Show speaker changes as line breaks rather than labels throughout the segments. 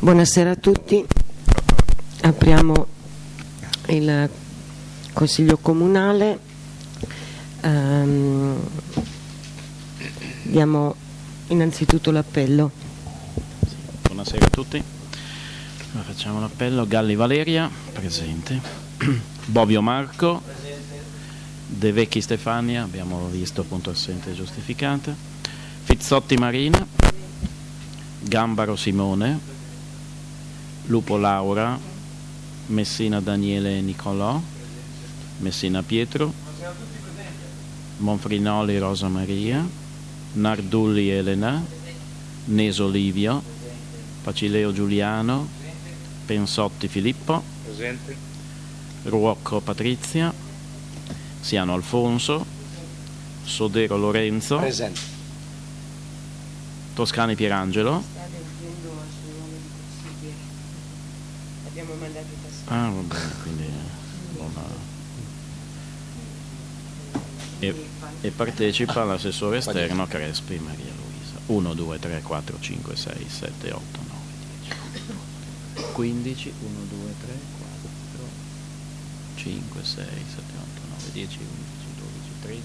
Buonasera a tutti. Apriamo il Consiglio Comunale. Diamo innanzitutto l'appello.
Buonasera a tutti. Allora, facciamo l'appello. Galli Valeria, presente. Bovio Marco. De Vecchi Stefania, abbiamo visto appunto assente e giustificata. Fizzotti Marina. Gambaro Simone. Lupo Laura. Messina Daniele Nicolò. Messina Pietro. Monfrinoli Rosa Maria. Nardulli Elena. Neso Livio. Pacileo Giuliano. Pensotti Filippo.
Presente.
Ruocco Patrizia. Siano Alfonso. Sodero Lorenzo.
Presente.
Toscani Pierangelo.
Abbiamo mandato i tassi.
Ah, va bene, quindi e partecipa l'assessore esterno Crespi Maria Luisa. 1, 2, 3, 4, 5, 6, 7, 8, 9, 10, 15, 1, 2, 3, 4, 5, 6, 7, 8, 9, 10, 11,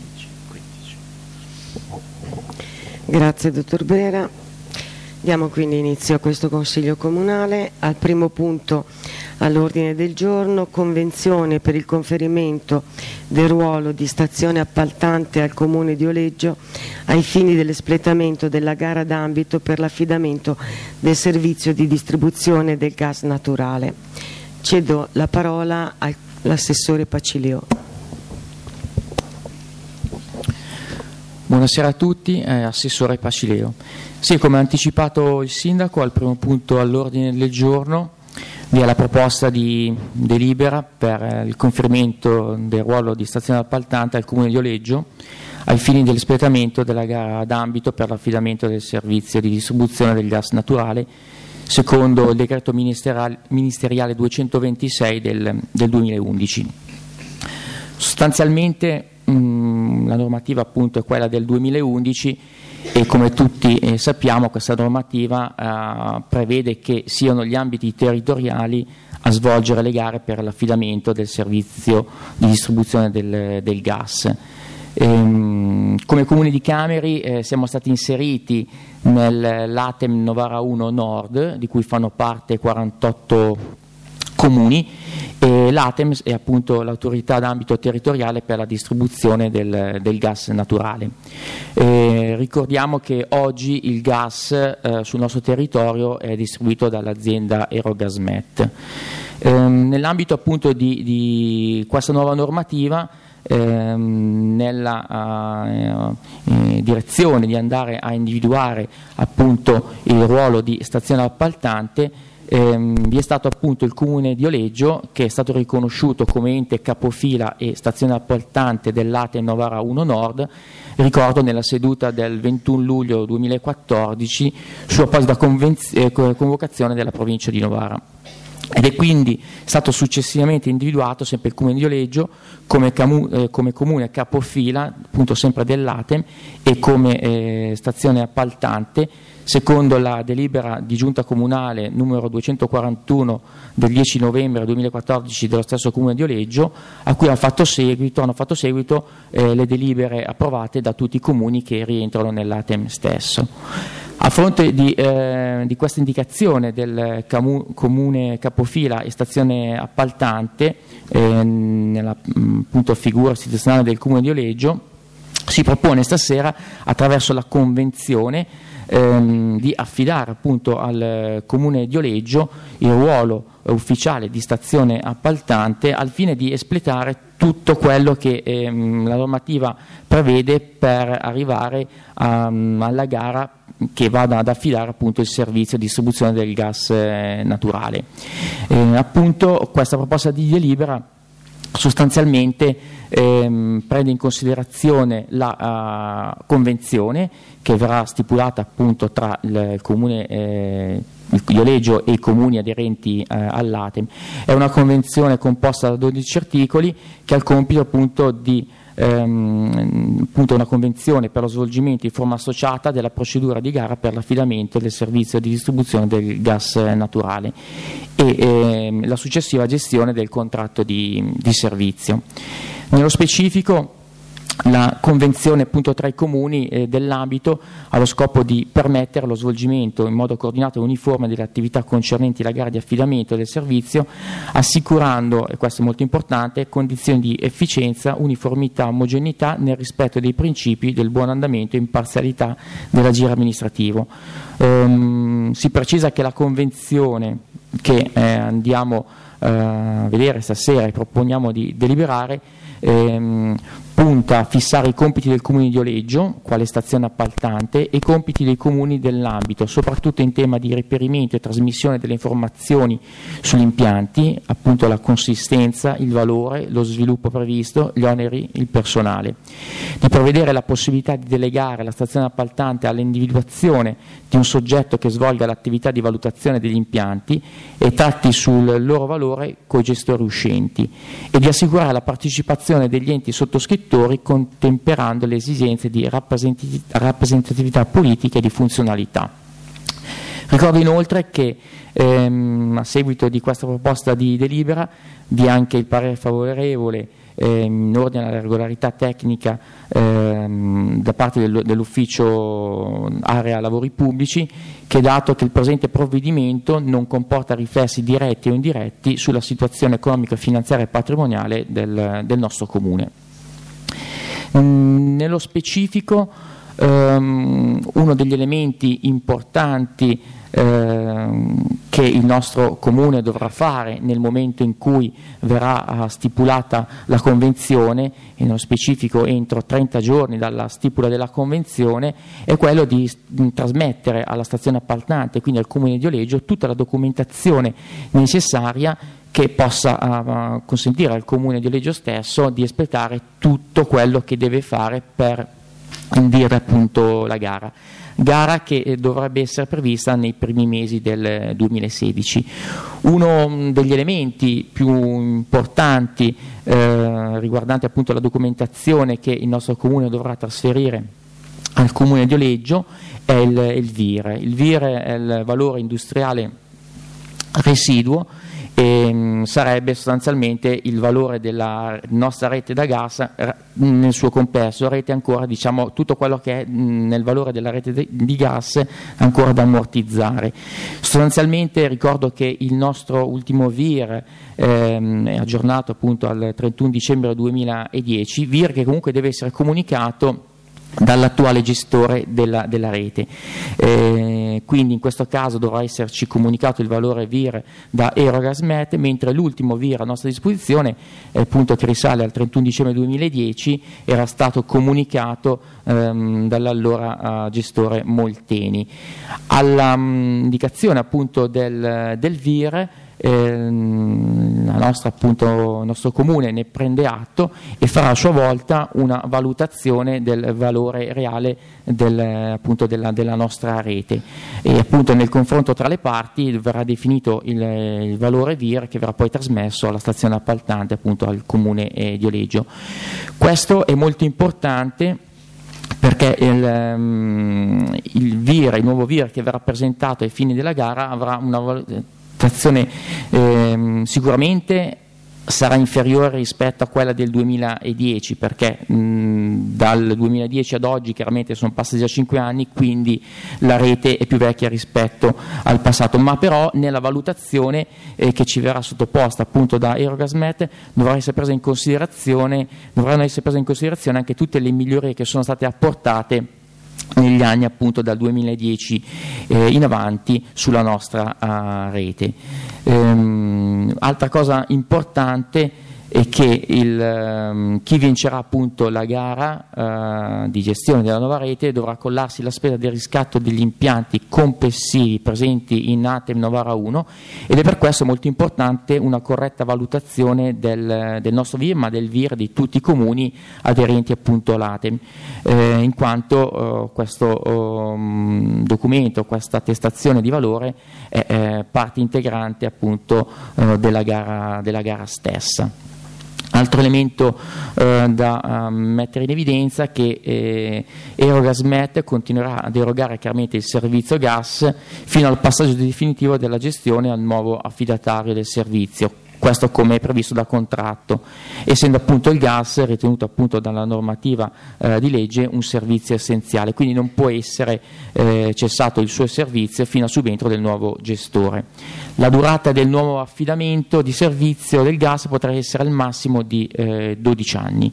12, 13, 15.
Grazie dottor Bera. Diamo quindi inizio a questo Consiglio Comunale. Al primo punto all'ordine del giorno, convenzione per il conferimento del ruolo di stazione appaltante al Comune di Oleggio ai fini dell'espletamento della gara d'ambito per l'affidamento del servizio di distribuzione del gas naturale. Cedo la parola all'assessore Pacileo.
Buonasera a tutti, Assessore Pacileo. Sì, come ha anticipato il Sindaco, al primo punto all'ordine del giorno vi è la proposta di delibera per il conferimento del ruolo di stazione appaltante al Comune di Oleggio ai fini dell'espletamento della gara d'ambito per l'affidamento del servizio di distribuzione del gas naturale secondo il decreto ministeriale 226 del 2011. Sostanzialmente la normativa appunto è quella del 2011 e come tutti sappiamo questa normativa prevede che siano gli ambiti territoriali a svolgere le gare per l'affidamento del servizio di distribuzione del gas. Come Comune di Cameri siamo stati inseriti nell'ATEM Novara 1 Nord, di cui fanno parte 48 comuni, e l'ATEM è appunto l'autorità d'ambito territoriale per la distribuzione del gas naturale. Ricordiamo che oggi il gas sul nostro territorio è distribuito dall'azienda Erogasmet. Nell'ambito appunto di questa nuova normativa, nella direzione di andare a individuare appunto il ruolo di stazione appaltante, vi è stato appunto il Comune di Oleggio, che è stato riconosciuto come ente capofila e stazione appaltante dell'ATEM Novara 1 Nord, ricordo nella seduta del 21 luglio 2014 su apposita convocazione della provincia di Novara. Ed è quindi stato successivamente individuato sempre il Comune di Oleggio come comune capofila appunto sempre dell'ATEM e come stazione appaltante secondo la delibera di giunta comunale numero 241 del 10 novembre 2014 dello stesso Comune di Oleggio, a cui hanno fatto seguito le delibere approvate da tutti i comuni che rientrano nell'ATEM stesso. A fronte di questa indicazione del comune capofila e stazione appaltante nella appunto figura istituzionale del Comune di Oleggio, si propone stasera attraverso la convenzione di affidare appunto al Comune di Oleggio il ruolo ufficiale di stazione appaltante al fine di espletare tutto quello che la normativa prevede per arrivare alla gara che vada ad affidare appunto il servizio di distribuzione del gas naturale. Appunto questa proposta di delibera sostanzialmente prende in considerazione la convenzione che verrà stipulata appunto tra il Comune di Oleggio e i comuni aderenti all'ATEM. È una convenzione composta da 12 articoli che ha il compito appunto di appunto una convenzione per lo svolgimento in forma associata della procedura di gara per l'affidamento del servizio di distribuzione del gas naturale e la successiva gestione del contratto di servizio. Nello specifico, la convenzione appunto tra i comuni dell'ambito ha lo scopo di permettere lo svolgimento in modo coordinato e uniforme delle attività concernenti la gara di affidamento del servizio, assicurando, e questo è molto importante, condizioni di efficienza, uniformità, omogeneità nel rispetto dei principi del buon andamento e imparzialità dell'agire amministrativo. Si precisa che la convenzione che andiamo a vedere stasera e proponiamo di deliberare punta a fissare i compiti del Comune di Oleggio, quale stazione appaltante, e i compiti dei comuni dell'ambito, soprattutto in tema di reperimento e trasmissione delle informazioni sugli impianti, appunto la consistenza, il valore, lo sviluppo previsto, gli oneri, il personale. Di prevedere la possibilità di delegare la stazione appaltante all'individuazione di un soggetto che svolga l'attività di valutazione degli impianti e tratti sul loro valore coi gestori uscenti, e di assicurare la partecipazione degli enti sottoscrittori contemperando le esigenze di rappresentatività politica e di funzionalità. Ricordo inoltre che a seguito di questa proposta di delibera vi è anche il parere favorevole in ordine alla regolarità tecnica da parte dell'ufficio area lavori pubblici, che dato che il presente provvedimento non comporta riflessi diretti o indiretti sulla situazione economica, finanziaria e patrimoniale del nostro comune. Nello specifico, uno degli elementi importanti che il nostro comune dovrà fare nel momento in cui verrà stipulata la convenzione, e nello specifico entro 30 giorni dalla stipula della convenzione, è quello di trasmettere alla stazione appaltante, quindi al Comune di Oleggio, tutta la documentazione necessaria che possa consentire al Comune di Oleggio stesso di espletare tutto quello che deve fare per indire appunto la gara che dovrebbe essere prevista nei primi mesi del 2016. Uno degli elementi più importanti riguardanti appunto la documentazione che il nostro comune dovrà trasferire al Comune di Oleggio è il VIR. Il VIR è il valore industriale residuo e sarebbe sostanzialmente il valore della nostra rete da gas nel suo complesso, rete ancora, diciamo, tutto quello che è nel valore della rete di gas ancora da ammortizzare. Sostanzialmente ricordo che il nostro ultimo VIR è aggiornato appunto al 31 dicembre 2010, VIR che comunque deve essere comunicato dall'attuale gestore della rete, quindi in questo caso dovrà esserci comunicato il valore VIR da Erogasmet, mentre l'ultimo VIR a nostra disposizione, appunto che risale al 31 dicembre 2010, era stato comunicato dall'allora gestore Molteni. All'indicazione appunto del VIR il nostro comune ne prende atto e farà a sua volta una valutazione del valore reale della nostra rete, e appunto nel confronto tra le parti verrà definito il valore VIR che verrà poi trasmesso alla stazione appaltante, appunto al Comune di Oleggio. Questo è molto importante perché il nuovo VIR che verrà presentato ai fini della gara avrà una valutazione sicuramente sarà inferiore rispetto a quella del 2010, perché dal 2010 ad oggi chiaramente sono passati già 5 anni, quindi la rete è più vecchia rispetto al passato, ma però nella valutazione che ci verrà sottoposta appunto da Erogasmet dovranno essere prese in considerazione anche tutte le migliorie che sono state apportate negli anni appunto dal 2010 in avanti sulla nostra rete. Altra cosa importante è che chi vincerà appunto la gara di gestione della nuova rete dovrà accollarsi la spesa del riscatto degli impianti complessivi presenti in ATEM Novara 1, ed è per questo molto importante una corretta valutazione del nostro VIR, ma del VIR di tutti i comuni aderenti appunto all'ATEM, in quanto questo documento, questa attestazione di valore è parte integrante appunto della gara stessa. Altro elemento da mettere in evidenza è che Erogasmet continuerà ad erogare chiaramente il servizio gas fino al passaggio definitivo della gestione al nuovo affidatario del servizio. Questo come è previsto da contratto, essendo appunto il gas ritenuto appunto dalla normativa di legge un servizio essenziale, quindi non può essere cessato il suo servizio fino al subentro del nuovo gestore. La durata del nuovo affidamento di servizio del gas potrà essere al massimo di 12 anni.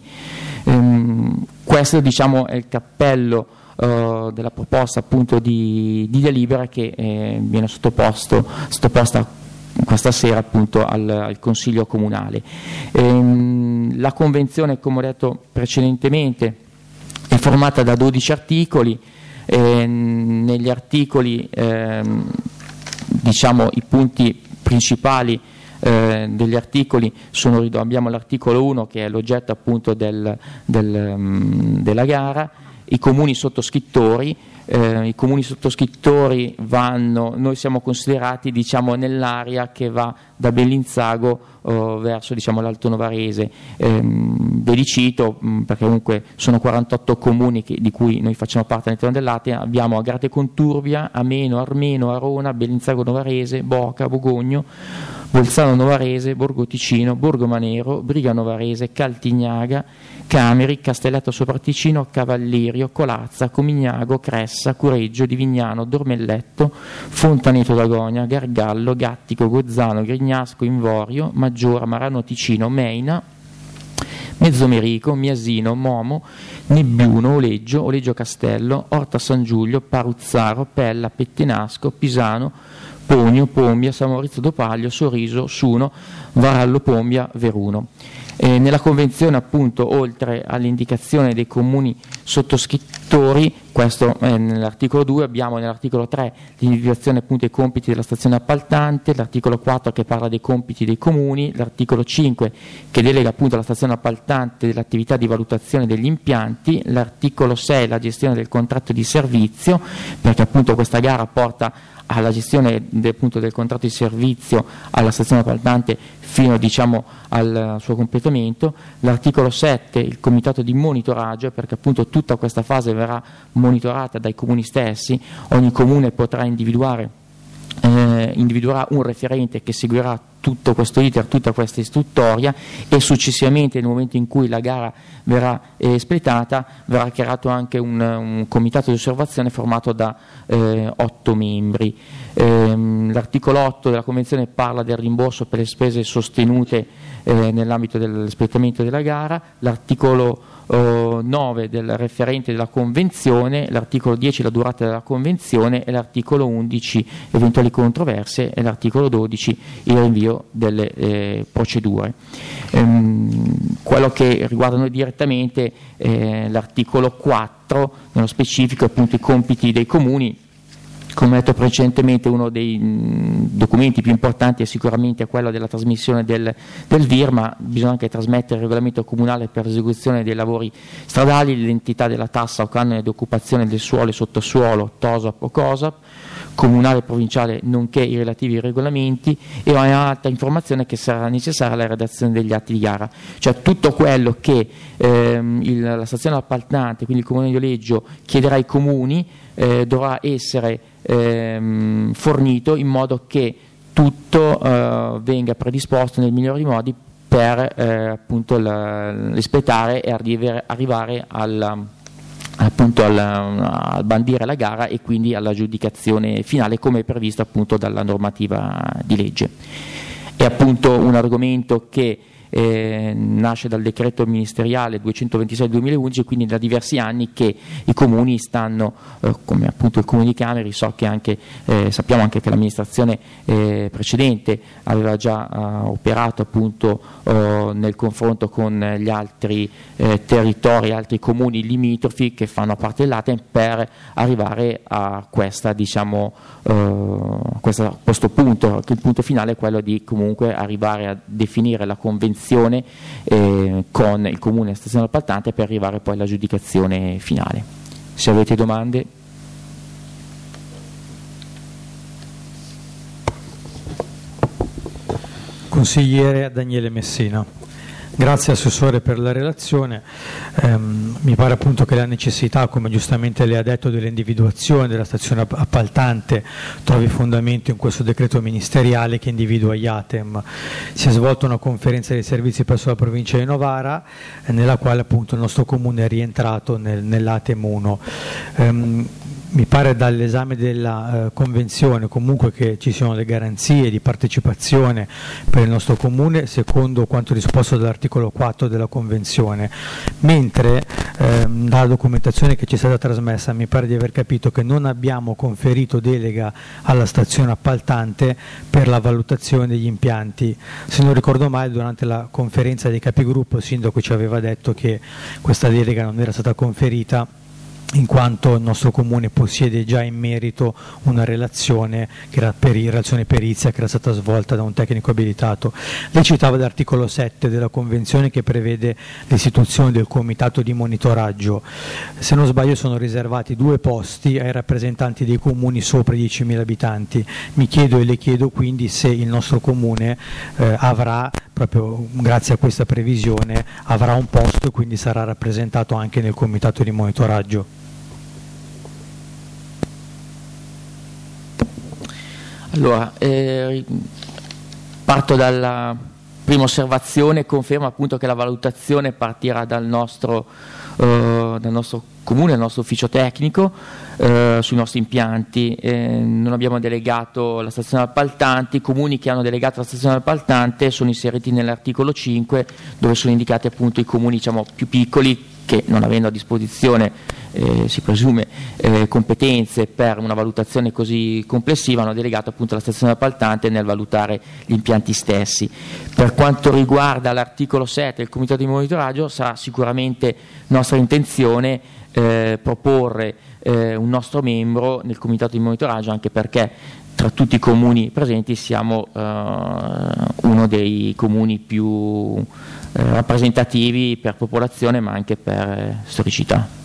Questo diciamo è il cappello della proposta appunto di delibera che viene sottoposta questa sera appunto al Consiglio Comunale. La convenzione, come ho detto precedentemente, è formata da 12 articoli. Negli articoli diciamo i punti principali degli articoli abbiamo l'articolo 1 che è l'oggetto appunto della gara, i comuni sottoscrittori. I comuni sottoscrittori noi siamo considerati diciamo nell'area che va da Bellinzago verso diciamo l'Alto Novarese. Ve li cito perché comunque sono 48 comuni di cui noi facciamo parte all'interno dell'Atea. Abbiamo Agrate Conturbia, Ameno, Armeno, Arona, Bellinzago Novarese, Boca, Bogogno, Bolzano Novarese, Borgo Ticino, Borgo Manero, Briga Novarese, Caltignaga, Cameri, Castelletto Sopraticino, Cavallirio, Colazza, Comignago, Cressa, Cureggio, Divignano, Dormelletto, Fontaneto d'Agonia, Gargallo, Gattico, Gozzano, Grignasco, Invorio, Maggiora, Marano Ticino, Meina, Mezzomerico, Miasino, Momo, Nebbiuno, Oleggio Castello, Orta San Giulio, Paruzzaro, Pella, Pettenasco, Pisano, Pogno, Pombia, San Maurizio d'Opaglio, Sorriso, Suno, Varallo, Pombia, Veruno. Nella convenzione appunto oltre all'indicazione dei comuni sottoscrittori, questo nell'articolo 2, abbiamo nell'articolo 3 l'individuazione appunto dei compiti della stazione appaltante, l'articolo 4 che parla dei compiti dei comuni, l'articolo 5 che delega appunto alla stazione appaltante dell'attività di valutazione degli impianti, l'articolo 6 la gestione del contratto di servizio, perché appunto questa gara porta alla gestione appunto del contratto di servizio alla stazione appaltante fino diciamo al suo completamento. L'articolo 7 il comitato di monitoraggio, perché appunto tutta questa fase verrà monitorata dai comuni stessi. Ogni comune potrà individuerà un referente che seguirà tutto questo iter, tutta questa istruttoria, e successivamente nel momento in cui la gara verrà espletata verrà creato anche un comitato di osservazione formato da 8 membri. L'articolo 8 della Convenzione parla del rimborso per le spese sostenute nell'ambito dell'espletamento della gara, l'articolo 9 del referente della Convenzione, l'articolo 10 la durata della Convenzione e l'articolo 11 eventuali controversie e l'articolo 12 il rinvio delle procedure. Quello che riguarda noi direttamente l'articolo 4 nello specifico appunto i compiti dei comuni. Come ho detto precedentemente, uno dei documenti più importanti è sicuramente quello della trasmissione del VIR, ma bisogna anche trasmettere il regolamento comunale per l'esecuzione dei lavori stradali, l'entità della tassa o canone di occupazione del suolo e sottosuolo, TOSAP o COSAP, comunale e provinciale, nonché i relativi regolamenti, e un'altra informazione che sarà necessaria alla redazione degli atti di gara, cioè tutto quello che la stazione appaltante, quindi il Comune di Oleggio, chiederà ai comuni dovrà essere fornito in modo che tutto venga predisposto nel migliore dei modi per appunto espletare e arrivare al bandire la gara e quindi all'aggiudicazione finale come è previsto appunto dalla normativa di legge. È appunto un argomento che nasce dal decreto ministeriale 226/2011, quindi da diversi anni che i comuni stanno, come appunto il Comune di Cameri, sappiamo anche che l'amministrazione precedente aveva già operato appunto nel confronto con gli altri territori, altri comuni limitrofi che fanno parte dell'ATEM per arrivare a questo punto, che il punto finale è quello di comunque arrivare a definire la convenzione con il comune e stazione appaltante per arrivare poi all'aggiudicazione finale. Se avete domande.
Consigliere Daniele Messina. Grazie Assessore per la relazione. Mi pare appunto che la necessità, come giustamente lei ha detto, dell'individuazione della stazione appaltante trovi fondamento in questo decreto ministeriale che individua gli ATEM. Si è svolta una conferenza dei servizi presso la provincia di Novara, nella quale appunto il nostro comune è rientrato nell'ATEM 1. Mi pare dall'esame della convenzione comunque che ci siano le garanzie di partecipazione per il nostro comune secondo quanto disposto dall'articolo 4 della convenzione, mentre dalla documentazione che ci è stata trasmessa mi pare di aver capito che non abbiamo conferito delega alla stazione appaltante per la valutazione degli impianti. Se non ricordo male, durante la conferenza dei capigruppo il sindaco ci aveva detto che questa delega non era stata conferita in quanto il nostro comune possiede già in merito una relazione che era relazione perizia che era stata svolta da un tecnico abilitato. Lei citava l'articolo 7 della convenzione che prevede l'istituzione del comitato di monitoraggio. Se non sbaglio sono riservati 2 posti ai rappresentanti dei comuni sopra i 10.000 abitanti. Mi chiedo e le chiedo quindi se il nostro comune avrà, proprio grazie a questa previsione, avrà un posto e quindi sarà rappresentato anche nel comitato di monitoraggio.
Allora, parto dalla prima osservazione, confermo appunto che la valutazione partirà dal nostro comune, dal nostro ufficio tecnico sui nostri impianti. Non abbiamo delegato la stazione appaltante, i comuni che hanno delegato la stazione appaltante sono inseriti nell'articolo 5 dove sono indicati appunto i comuni diciamo più piccoli che non avendo a disposizione si presume competenze per una valutazione così complessiva hanno delegato appunto la stazione appaltante nel valutare gli impianti stessi. Per quanto riguarda l'articolo 7 del comitato di monitoraggio sarà sicuramente nostra intenzione proporre un nostro membro nel comitato di monitoraggio, anche perché tra tutti i comuni presenti siamo uno dei comuni più rappresentativi per popolazione ma anche per storicità.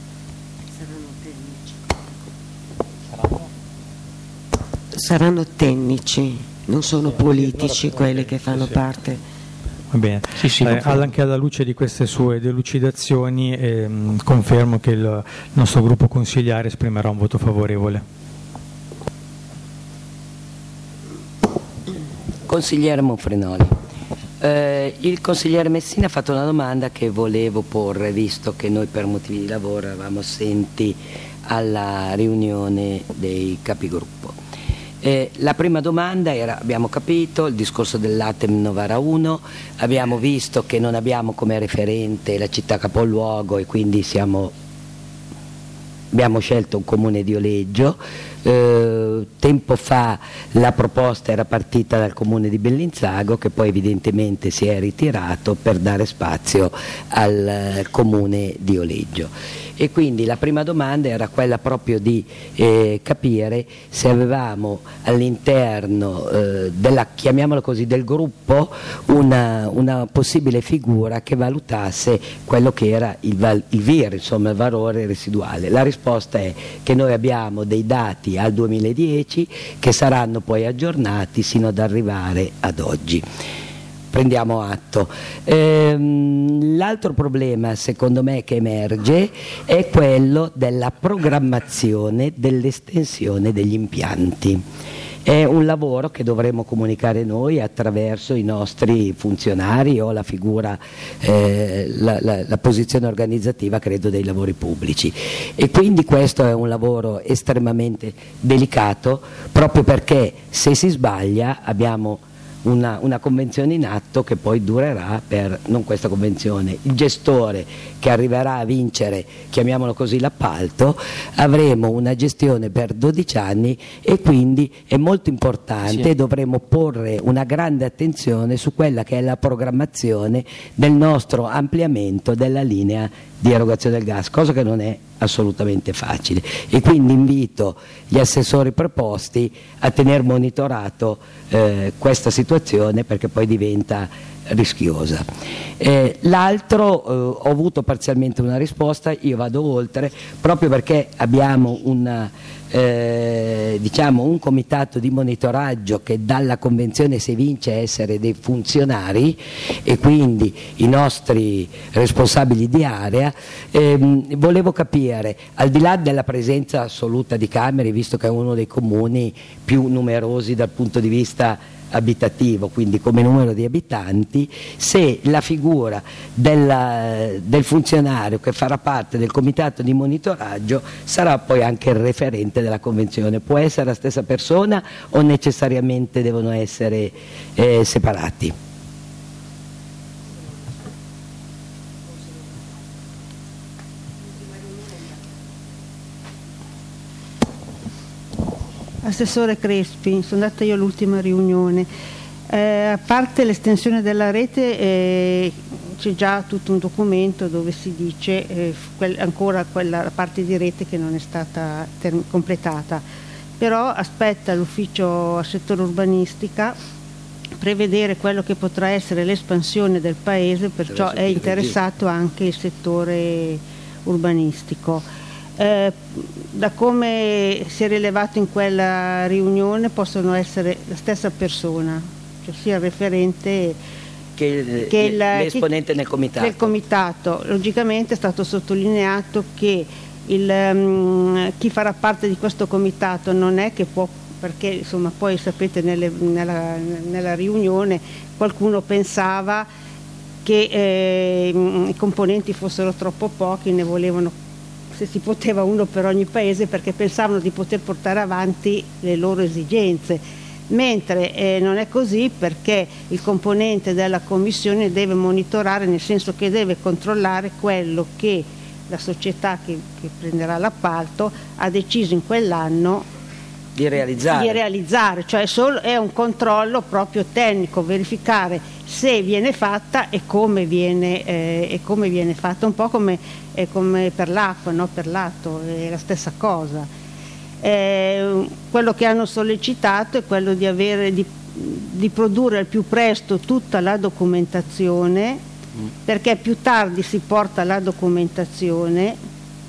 Saranno tecnici, non sono politici quelli che fanno parte.
Va bene, sì, anche alla luce di queste sue delucidazioni confermo che il nostro gruppo consigliare esprimerà un voto favorevole.
Consigliere Monfrenoli, il consigliere Messina ha fatto una domanda che volevo porre, visto che noi per motivi di lavoro eravamo assenti alla riunione dei capigruppo. La prima domanda era, abbiamo capito, il discorso dell'ATEM Novara 1, abbiamo visto che non abbiamo come referente la città capoluogo e quindi abbiamo scelto un comune di Oleggio. Tempo fa la proposta era partita dal comune di Bellinzago che poi evidentemente si è ritirato per dare spazio al comune di Oleggio. E quindi la prima domanda era quella proprio di capire se avevamo all'interno chiamiamolo così, del gruppo una possibile figura che valutasse quello che era il VIR, insomma il valore residuale. La risposta è che noi abbiamo dei dati al 2010 che saranno poi aggiornati sino ad arrivare ad oggi. Prendiamo atto. L'altro problema secondo me che emerge è quello della programmazione dell'estensione degli impianti. È un lavoro che dovremo comunicare noi attraverso i nostri funzionari o la figura, la posizione organizzativa credo dei lavori pubblici, e quindi questo è un lavoro estremamente delicato proprio perché se si sbaglia abbiamo una convenzione in atto che poi durerà per, non questa convenzione, il gestore che arriverà a vincere, chiamiamolo così, l'appalto, avremo una gestione per 12 anni e quindi è molto importante, sì. Dovremo porre una grande attenzione su quella che è la programmazione del nostro ampliamento della linea di erogazione del gas, cosa che non è assolutamente facile, e quindi invito gli assessori preposti a tener monitorato questa situazione perché poi diventa rischiosa. L'altro ho avuto parzialmente una risposta, io vado oltre proprio perché abbiamo una diciamo un comitato di monitoraggio che dalla convenzione si evince essere dei funzionari e quindi i nostri responsabili di area. Volevo capire, al di là della presenza assoluta di Cameri, visto che è uno dei comuni più numerosi dal punto di vista abitativo, quindi come numero di abitanti, se la figura del funzionario che farà parte del comitato di monitoraggio sarà poi anche il referente della convenzione. Può essere la stessa persona o necessariamente devono essere separati?
Assessore Crespi, sono andata io all'ultima riunione. A parte l'estensione della rete, c'è già tutto un documento dove si dice ancora quella parte di rete che non è stata completata, però aspetta l'ufficio a settore urbanistica prevedere quello che potrà essere l'espansione del paese, perciò è interessato anche il settore urbanistico. Da come si è rilevato in quella riunione possono essere la stessa persona, cioè sia il referente che
l'esponente nel comitato.
Logicamente è stato sottolineato che chi farà parte di questo comitato non è che può, perché insomma poi sapete nella riunione qualcuno pensava che i componenti fossero troppo pochi, ne volevano, se si poteva, uno per ogni paese, perché pensavano di poter portare avanti le loro esigenze, mentre non è così, perché il componente della commissione deve monitorare, nel senso che deve controllare quello che la società che prenderà l'appalto ha deciso in quell'anno
di realizzare, cioè è un controllo proprio tecnico, verificare se viene fatta e come viene fatta, un po' come per l'acqua, no? Per l'atto è la stessa cosa. Quello che hanno sollecitato è quello di produrre al più presto tutta la documentazione, perché più tardi si porta la documentazione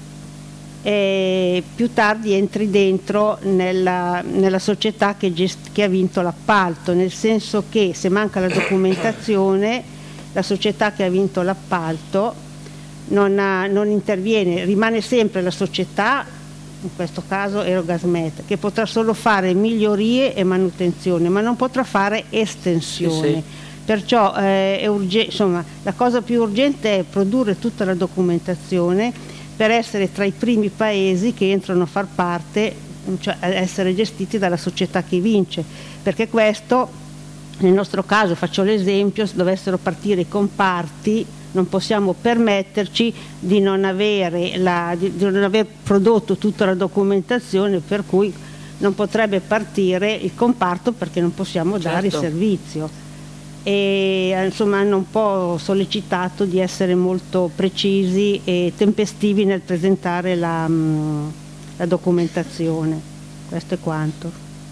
e più tardi entri dentro nella società che ha vinto l'appalto, nel senso che se manca la documentazione la società che ha vinto l'appalto non interviene, rimane sempre la società, in questo caso Erogasmet, che potrà solo fare migliorie e manutenzione, ma non potrà fare estensione. Sì. Perciò insomma, la cosa più urgente è produrre tutta la documentazione per essere tra i primi paesi che entrano a far parte, cioè a essere gestiti dalla società che vince, perché questo, nel nostro caso, faccio l'esempio, se dovessero partire i comparti non possiamo permetterci di non aver prodotto tutta la documentazione, per cui non potrebbe partire il comparto perché non possiamo dare il servizio. E insomma hanno un po' sollecitato di essere molto precisi e tempestivi nel presentare la documentazione. Questo è quanto.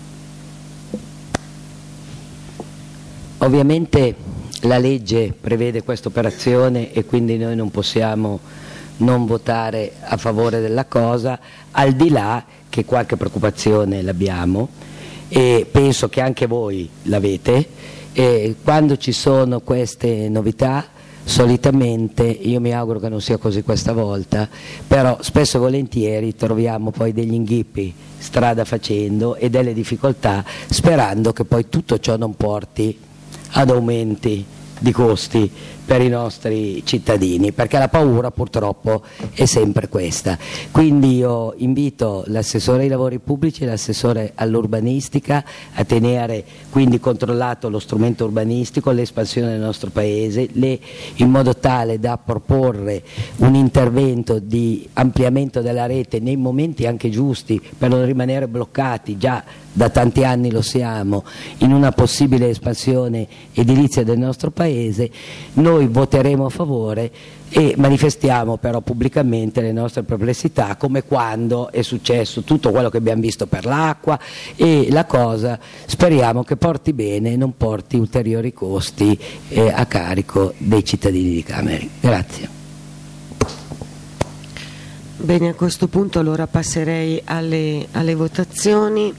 Ovviamente la legge prevede questa operazione e quindi noi non possiamo non votare a favore della cosa, al di là che qualche preoccupazione l'abbiamo e penso che anche voi l'avete. E quando ci sono queste novità, solitamente, io mi auguro che non sia così questa volta, però spesso e volentieri troviamo poi degli inghippi strada facendo e delle difficoltà, sperando che poi tutto ciò non porti ad aumenti di costi per i nostri cittadini, perché la paura purtroppo è sempre questa. Quindi io invito l'assessore ai lavori pubblici e l'assessore all'urbanistica a tenere quindi controllato lo strumento urbanistico, l'espansione del nostro paese, in modo tale da proporre un intervento di ampliamento della rete nei momenti anche giusti per non rimanere bloccati, già da tanti anni lo siamo, in una possibile espansione edilizia del nostro paese. Noi voteremo a favore e manifestiamo però pubblicamente le nostre perplessità, come quando è successo tutto quello che abbiamo visto per l'acqua, e la cosa speriamo che porti bene e non porti ulteriori costi a carico dei cittadini di Cameri. Grazie.
Bene, a questo punto allora passerei alle votazioni.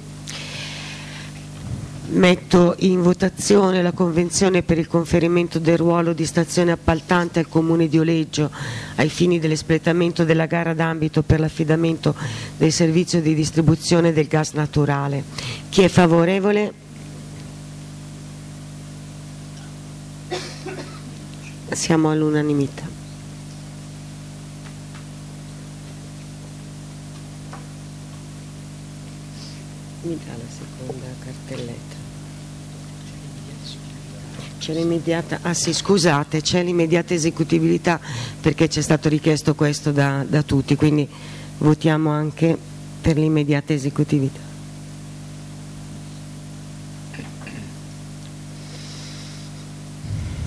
Metto in votazione la convenzione per il conferimento del ruolo di stazione appaltante al Comune di Oleggio ai fini dell'espletamento della gara d'ambito per l'affidamento del servizio di distribuzione del gas naturale. Chi è favorevole? Siamo all'unanimità. Mi dà la seconda cartelletta. C'è l'immediata, scusate, c'è l'immediata esecutività perché c'è stato richiesto questo da tutti, quindi votiamo anche per l'immediata esecutività.